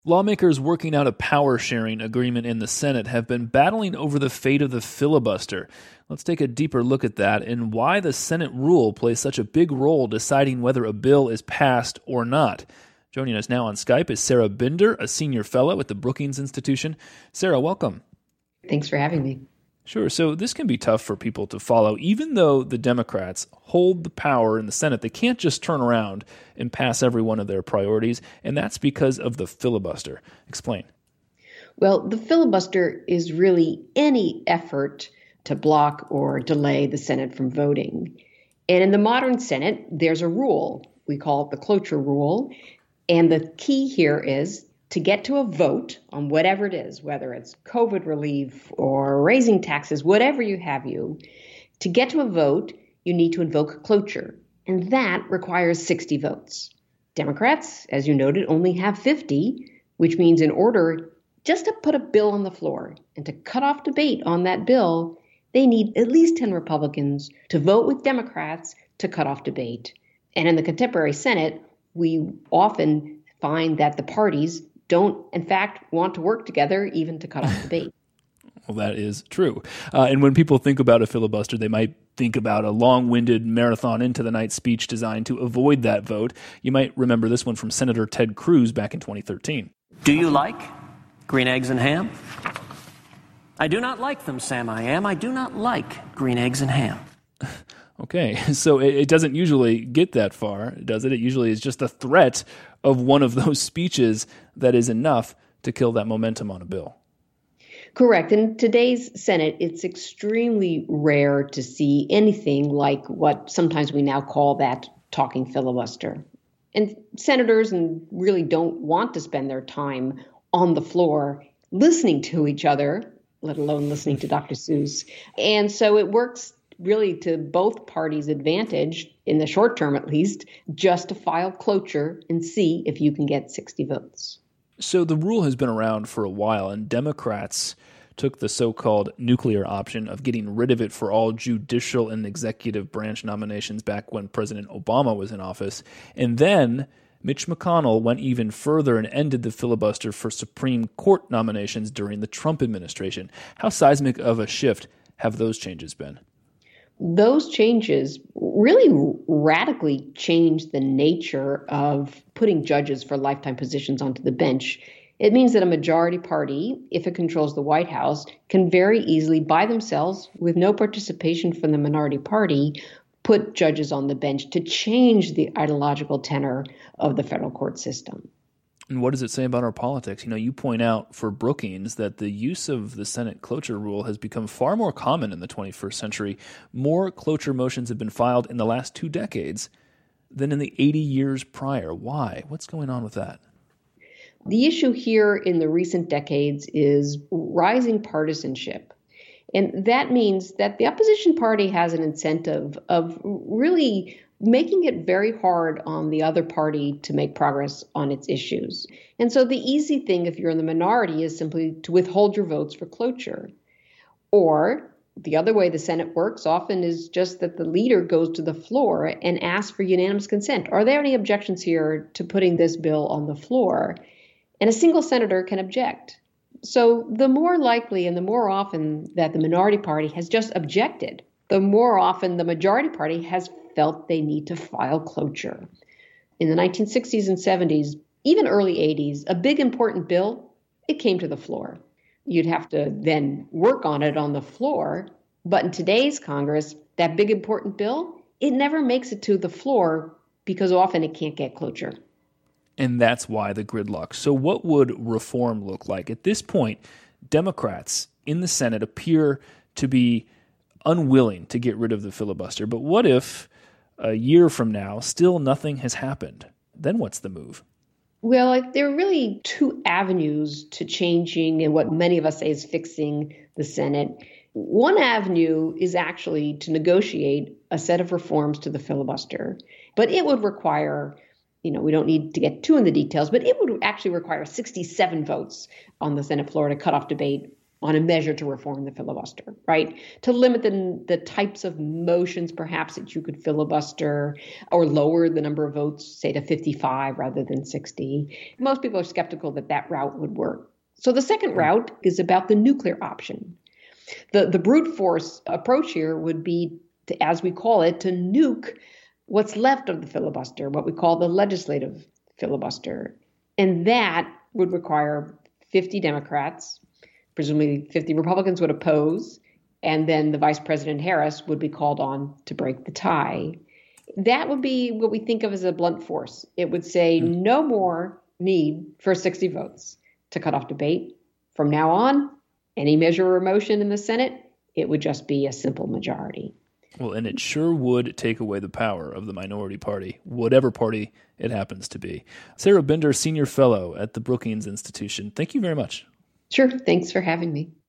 Lawmakers working out a power-sharing agreement in the Senate have been battling over the fate of the filibuster. Let's take a deeper look at that and why the Senate rule plays such a big role deciding whether a bill is passed or not. Joining us now on Skype is Sarah Binder, a senior fellow at the Brookings Institution. Sarah, welcome. Thanks for having me. Sure. So this can be tough for people to follow. Even though the Democrats hold the power in the Senate, they can't just turn around and pass every one of their priorities, and that's because of the filibuster. Explain. Well, the filibuster is really any effort to block or delay the Senate from voting. And in the modern Senate, there's a rule. We call it the cloture rule. And the key here is to get to a vote on whatever it is, whether it's COVID relief or raising taxes, whatever to get to a vote, you need to invoke cloture. And that requires 60 votes. Democrats, as you noted, only have 50, which means in order just to put a bill on the floor and to cut off debate on that bill, they need at least 10 Republicans to vote with Democrats to cut off debate. And in the contemporary Senate, we often find that the parties don't, in fact, want to work together even to cut off debate. Well, that is true. And when people think about a filibuster, they might think about a long-winded marathon into the night speech designed to avoid that vote. You might remember this one from Senator Ted Cruz back in 2013. Do you like green eggs and ham? I do not like them, Sam I am. I do not like green eggs and ham. Okay, so it doesn't usually get that far, does it? It usually is just a threat of one of those speeches that is enough to kill that momentum on a bill. Correct. In today's Senate, it's extremely rare to see anything like what sometimes we now call that talking filibuster. And senators really don't want to spend their time on the floor listening to each other, let alone listening to Dr. Seuss. And so it works really to both parties' advantage, in the short term at least, just to file cloture and see if you can get 60 votes. So the rule has been around for a while, and Democrats took the so-called nuclear option of getting rid of it for all judicial and executive branch nominations back when President Obama was in office. And then Mitch McConnell went even further and ended the filibuster for Supreme Court nominations during the Trump administration. How seismic of a shift have those changes been? Those changes really radically changed the nature of putting judges for lifetime positions onto the bench. It means that a majority party, if it controls the White House, can very easily, by themselves, with no participation from the minority party, put judges on the bench to change the ideological tenor of the federal court system. And what does it say about our politics? You point out for Brookings that the use of the Senate cloture rule has become far more common in the 21st century. More cloture motions have been filed in the last 2 decades than in the 80 years prior. Why? What's going on with that? The issue here in the recent decades is rising partisanship. And that means that the opposition party has an incentive of really making it very hard on the other party to make progress on its issues. And so the easy thing, if you're in the minority, is simply to withhold your votes for cloture. Or the other way the Senate works often is just that the leader goes to the floor and asks for unanimous consent. Are there any objections here to putting this bill on the floor? And a single senator can object. So the more likely and the more often that the minority party has just objected, the more often the majority party has felt they need to file cloture. In the 1960s and 70s, even early 80s, a big important bill, it came to the floor. You'd have to then work on it on the floor. But in today's Congress, that big important bill, it never makes it to the floor because often it can't get cloture. And that's why the gridlock. So what would reform look like? At this point, Democrats in the Senate appear to be unwilling to get rid of the filibuster. But what if a year from now, still nothing has happened? Then what's the move? Well, there are really 2 avenues to changing and what many of us say is fixing the Senate. One avenue is actually to negotiate a set of reforms to the filibuster, but it would require, we don't need to get too in the details, but it would actually require 67 votes on the Senate floor to cut off debate on a measure to reform the filibuster, right? To limit the types of motions perhaps that you could filibuster or lower the number of votes, say to 55 rather than 60. Most people are skeptical that that route would work. So the second route is about the nuclear option. The brute force approach here would be, to, as we call it, to nuke what's left of the filibuster, what we call the legislative filibuster. And that would require 50 Democrats, presumably 50 Republicans would oppose, and then the Vice President Harris would be called on to break the tie. That would be what we think of as a blunt force. It would say no more need for 60 votes to cut off debate. From now on, any measure or motion in the Senate, it would just be a simple majority. Well, and it sure would take away the power of the minority party, whatever party it happens to be. Sarah Bender, Senior Fellow at the Brookings Institution. Thank you very much. Sure. Thanks for having me.